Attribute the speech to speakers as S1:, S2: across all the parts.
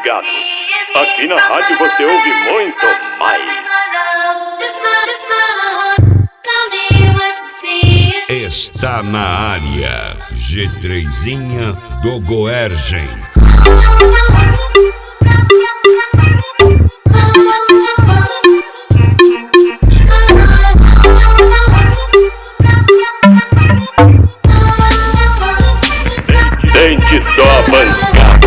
S1: ligado. Aqui na rádio você ouve muito mais.
S2: Está na área G3zinha do Goergen.
S1: Sente só a pancada.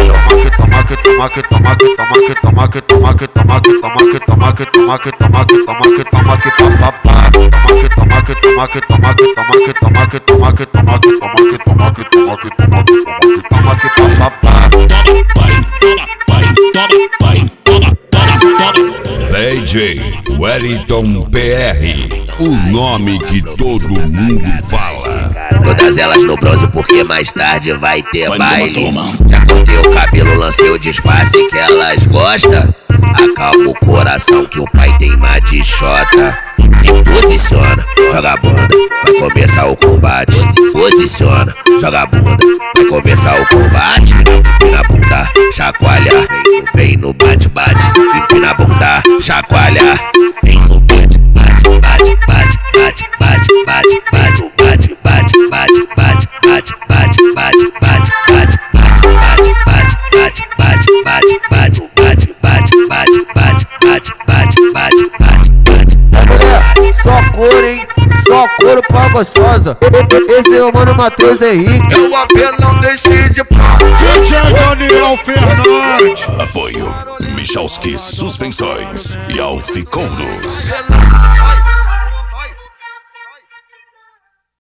S2: DJ Wellington PR, o nome que todo mundo fala.
S3: Todas elas no bronze porque mais tarde vai ter baile. Já cortei o cabelo, lancei o disfarce que elas gostam. Acalma o coração que o pai tem má de xota. Se posiciona, joga a bunda, vai começar o combate. Se posiciona, joga a bunda, vai começar o combate. Empina a bunda, chacoalha, vem no bate-bate. Empina a bunda, chacoalha, vem no bate-bate, bate-bate, bate-bate, bate-bate, bate-bate, bate-bate, bate-bate, bate-bate, bate-bate, bate-bate, bate-bate, bate-bate, bate-bate, bate-bate.
S4: Só couro, hein? Só couro pra gostosa. Esse é o mano Matheus Henrique.
S5: Eu apelão decide pra
S6: DJ Daniel Fernandes.
S7: Apoio Michalski Suspensões e Alficouros.